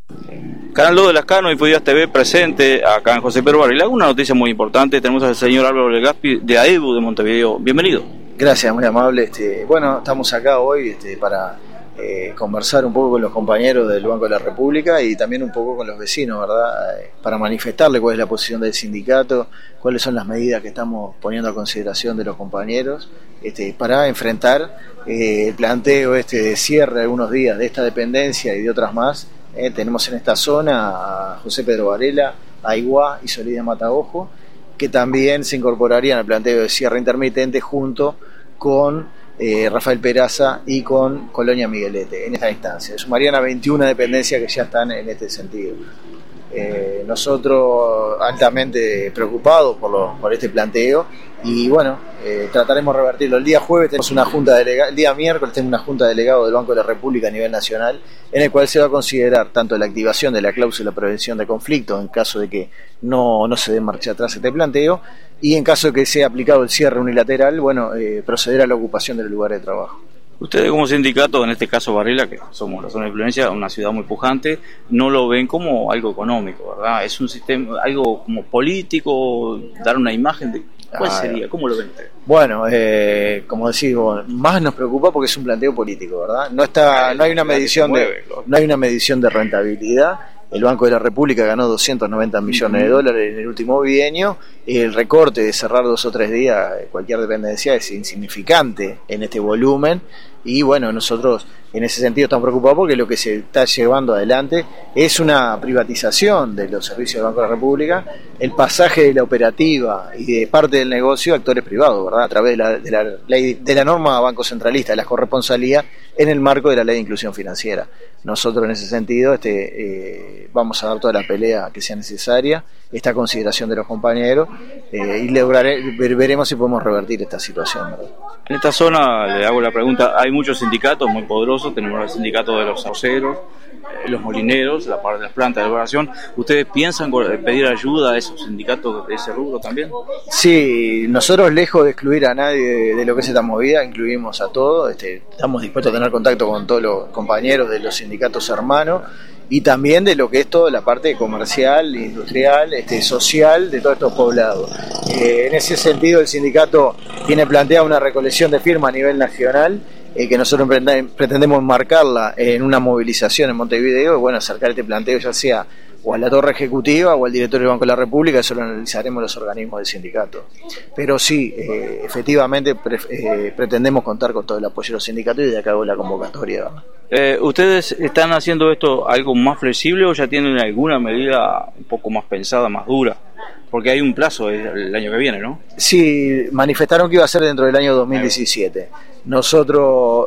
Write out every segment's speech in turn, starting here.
Canal 2 de Lascano y Infodías TV presente acá en José Pedro Varela. Una noticia muy importante, tenemos al señor Álvaro Legaspi de AEBU de Montevideo. Bienvenido. Gracias, muy amable. Bueno, estamos acá hoy para conversar un poco con los compañeros del Banco de la República y también un poco con los vecinos, ¿verdad? Para manifestarle cuál es la posición del sindicato, cuáles son las medidas que estamos poniendo a consideración de los compañeros, para enfrentar el planteo de cierre de algunos días de esta dependencia y de otras más. Tenemos en esta zona a José Pedro Varela, Aiguá y Solidea Mataojo, que también se incorporarían al planteo de cierre intermitente junto con Rafael Peraza y con Colonia Miguelete en esta instancia. Sumarían a 21 dependencias que ya están en este sentido. Nosotros altamente preocupados por este planteo y bueno, trataremos de revertirlo. El día jueves tenemos una junta delegada, el día miércoles tenemos una junta delegada del Banco de la República a nivel nacional, en el cual se va a considerar tanto la activación de la cláusula de prevención de conflictos en caso de que no se dé marcha atrás este planteo, y en caso de que sea aplicado el cierre unilateral, proceder a la ocupación del lugar de trabajo. Ustedes como sindicato, en este caso Varela, que somos la zona de influencia, una ciudad muy pujante, no lo ven como algo económico, ¿verdad? Es un sistema, algo como político, dar una imagen de... ¿Cuál sería? ¿Cómo lo ven ustedes? Bueno, como decís vos, más nos preocupa porque es un planteo político, ¿verdad? No hay una medición de rentabilidad. El Banco de la República ganó 290 millones de dólares en el último bienio. El recorte de cerrar 2 o 3 días cualquier dependencia es insignificante en este volumen. Y bueno, nosotros en ese sentido estamos preocupados porque lo que se está llevando adelante es una privatización de los servicios del Banco de la República, el pasaje de la operativa y de parte del negocio a actores privados, ¿verdad? A través de la norma banco centralista, de la corresponsabilidad en el marco de la ley de inclusión financiera. Nosotros en ese sentido vamos a dar toda la pelea que sea necesaria, esta consideración de los compañeros, y veremos si podemos revertir esta situación, ¿verdad? En esta zona, le hago la pregunta, hay muchos sindicatos muy poderosos, tenemos el sindicato de los arroceros, los molineros, la parte de las plantas de elaboración. ¿Ustedes piensan pedir ayuda a esos sindicatos de ese rubro también? Sí, nosotros lejos de excluir a nadie de lo que es esta movida, incluimos a todos, estamos dispuestos a tener contacto con todos los compañeros de los sindicatos hermanos y también de lo que es toda la parte comercial, industrial, social de todos estos poblados. En ese sentido el sindicato tiene planteada una recolección de firmas a nivel nacional, que nosotros pretendemos marcarla en una movilización en Montevideo y acercar este planteo ya sea o a la torre ejecutiva o al directorio del Banco de la República. Eso lo analizaremos los organismos del sindicato. Pero sí, efectivamente pretendemos contar con todo el apoyo de los sindicatos y de acá hago la convocatoria. ¿Ustedes están haciendo esto algo más flexible o ya tienen alguna medida un poco más pensada, más dura? Porque hay un plazo el año que viene, ¿no? Sí, manifestaron que iba a ser dentro del año 2017. Nosotros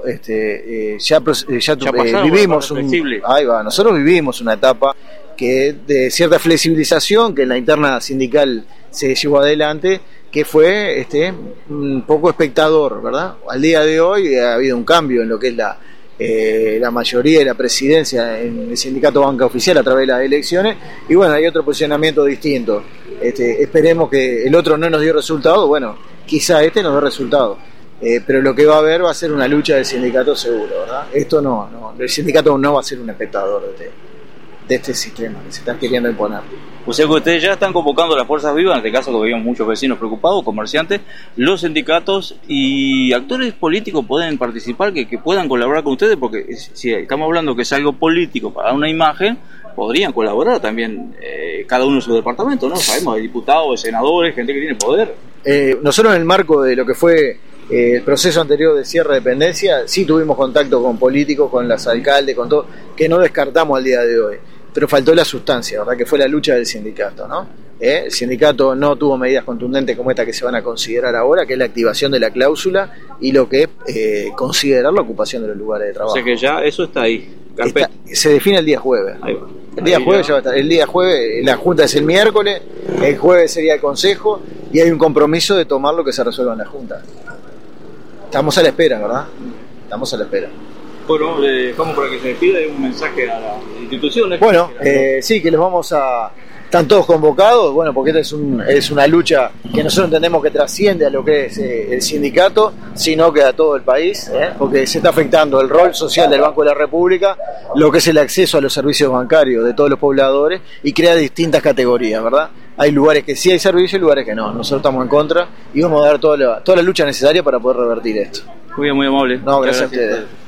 nosotros vivimos una etapa de cierta flexibilización que en la interna sindical se llevó adelante, que fue un poco espectador, ¿verdad? Al día de hoy ha habido un cambio en lo que es la mayoría de la presidencia en el sindicato Banca Oficial a través de las elecciones, y hay otro posicionamiento distinto. Esperemos que el otro no nos dio resultado, quizá nos dé resultado, pero lo que va a ser una lucha del sindicato seguro, ¿verdad? El sindicato no va a ser un espectador de este sistema que se está queriendo imponer. O sea que ustedes ya están convocando a las fuerzas vivas, en este caso que veíamos muchos vecinos preocupados, comerciantes, los sindicatos y actores políticos pueden participar, que puedan colaborar con ustedes, porque si estamos hablando que es algo político para dar una imagen, podrían colaborar también cada uno en su departamento, ¿no? Sabemos, hay diputados, senadores, gente que tiene poder. Nosotros en el marco de lo que fue el proceso anterior de cierre de dependencia, sí tuvimos contacto con políticos, con los alcaldes, con todo, que no descartamos al día de hoy. Pero faltó la sustancia, ¿verdad? Que fue la lucha del sindicato, ¿no? El sindicato no tuvo medidas contundentes como esta que se van a considerar ahora, que es la activación de la cláusula y lo que es considerar la ocupación de los lugares de trabajo. O sea que ya eso está ahí. Se define el día jueves. Ahí va. El día jueves ya va a estar. El día jueves, la junta es el miércoles, el jueves sería el consejo y hay un compromiso de tomar lo que se resuelva en la junta. Estamos a la espera, ¿verdad? Estamos a la espera. Bueno, como para que se despida un mensaje a las instituciones. Sí, que los vamos a ¿Están todos convocados? Bueno, porque esta es una lucha que nosotros entendemos que trasciende a lo que es el sindicato, sino que a todo el país, porque se está afectando el rol social del Banco de la República, lo que es el acceso a los servicios bancarios de todos los pobladores, y crea distintas categorías, ¿verdad? Hay lugares que sí hay servicio y lugares que no. Nosotros estamos en contra y vamos a dar toda la lucha necesaria para poder revertir esto. Muy bien, muy amable. No, gracias a ustedes.